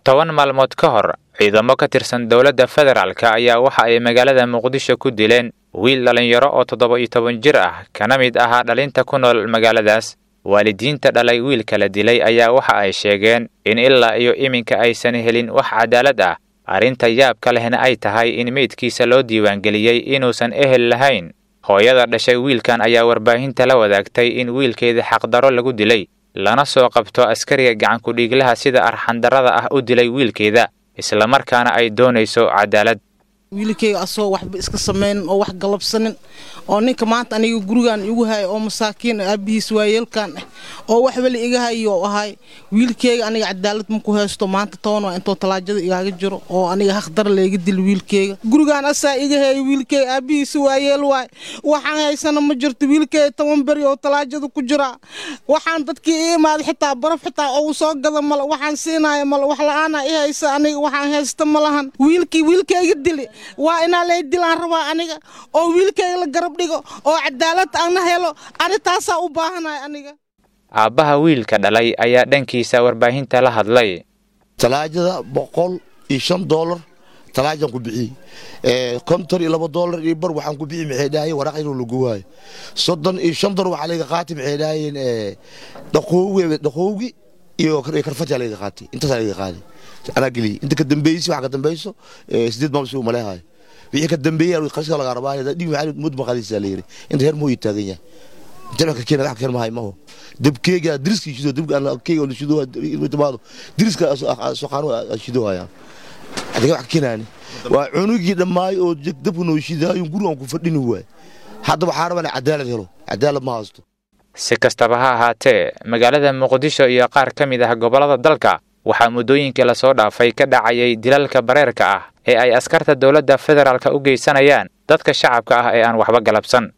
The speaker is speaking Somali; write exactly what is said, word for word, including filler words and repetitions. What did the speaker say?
toban maalmood ka hor ciidamo ka tirsan dowladda federaalka ayaa waxa ay magaalada Muqdisho ku dileen wiil dhalinyaro oo toddoba iyo toban jir ah kana mid ahaa dhalinta ku nool magaaladaas. waalidiinta dhalay wiilka la dilay ayaa waxa ay sheegeen in ilaa iyo iminka aysan helin wax cadaalad ah. arrinta yaabka lehna ay tahay in meydkiisa loo diiwaan geliyay inuusan ehel lahayn. hooyada dhashay wiilkan ayaa warbaahinta la wadaagtay in wiilkeeda xaqdaro lagu dilay lana soo qabto askariga gacan ku dhiglaha sida arxandarada ah u dilay wiilkeeda isla markaana ay doonayso cadaalad. wiilkeyga asoo waxba iska sameyn oo wax galabsanin oo ninka maanta aniga gurigan igu hay oo masaakiin aabihiis waayeelkan oo wax wali iga hayo ahay wiilkeyga aniga cadaalad ma ku haysto maanta toon waa inta talaajada igaaga jiro oo aniga xaqdar leega dil wiilkeyga gurigan asaa iga hay wiilkeyga aabihiis waayeel waay waxaan haysana ma jirto wiilkeyga toban bari oo talaajada ku jira waxaan dadkii iimaad xitaa baraf xitaa oo soo gada mal waxaan siinayo mal wax la'aan ay haysa aniga waxaan haysta malahan wiilkii wiilkeyga dili waa ina lay dilaan rabaa aniga oo wiilkeyga la garab dhigo oo cadaalad aan helo ani taasa u baahanahay aniga. aabaha wiilka dhalay ayaa dhankiisa warbaahinta la hadlay. talaajada boqol iyo shan dollar talaajan ku bixi ee konton iyo laba dollar iyo bar waxaan ku bixi maxay dhahay waraaq inuu lagu waayo soddon iyo shan dollar waxa laga qaatay maxay dhaayeen ee dhaqoowi dhaqoowi iyo karfata laga qaatay inta laga qaaday ana gali inta ka dambeeyay waxa ka dambeeyso sideed maalmood soo maleeyahay wixii ka dambeeyay qashka laga rabaa dhig waxa mud maqadiisa leeyahay inta heer mooy taagan yahay jabka keenay wax kale ma hay maaho dibkeega diriski shido dib aan keega oo shido intimaado diriska soo qaano shido haya adiga wax keenani waa cunugi dhamaay oo dib noo shidaay guriga ku fadhini waay hadda waxa rabaa cadaalad helo cadaalad ma haysto. si kastaba ha ahaatee magaalada Muqdisho iyo qaar ka mid ah gobolada dalka waxaa muddooyinka la soo dhaafay ka dhacayay dilalka bareerka ah ee ay askarta dowladda federaalka u geysanayaan dadka shacabka ah ee aan waxba galabsan.